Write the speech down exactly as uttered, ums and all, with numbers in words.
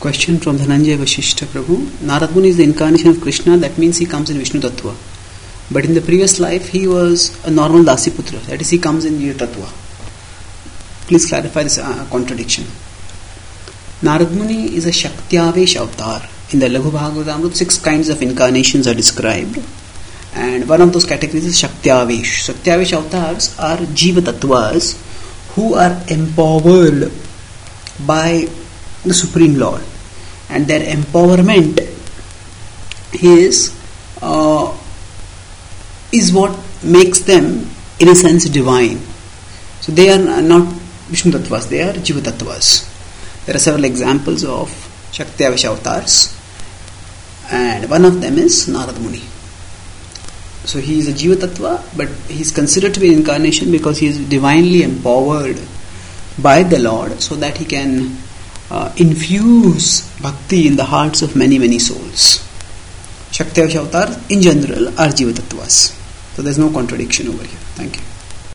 Question from Dhananjay Vashishta Prabhu. Narad Muni is the incarnation of Krishna, that means he comes in Vishnu Tattva. But in the previous life he was a normal Dasiputra, that is he comes in Jiva Tattva. Please clarify this uh, contradiction. Narad Muni is a Shaktyavesh avatar. In the Laghu Bhagavatamrita, six kinds of incarnations are described. And one of those categories is Shaktyavesh. Shaktyavesh avatars are Jiva Tattvas who are empowered by the Supreme Lord. And their empowerment is uh, is what makes them, in a sense, divine. So they are not Vishnu Tattvas, they are Jiva Tattvas. There are several examples of Shaktyavesh avatars, and one of them is Narad Muni. So he is a Jiva Tattva, but he is considered to be an incarnation because he is divinely empowered by the Lord so that he can Uh, infuse bhakti in the hearts of many, many souls. Shaktyavesh avatars in general are Jiva Tattvas. So there is no contradiction over here. Thank you.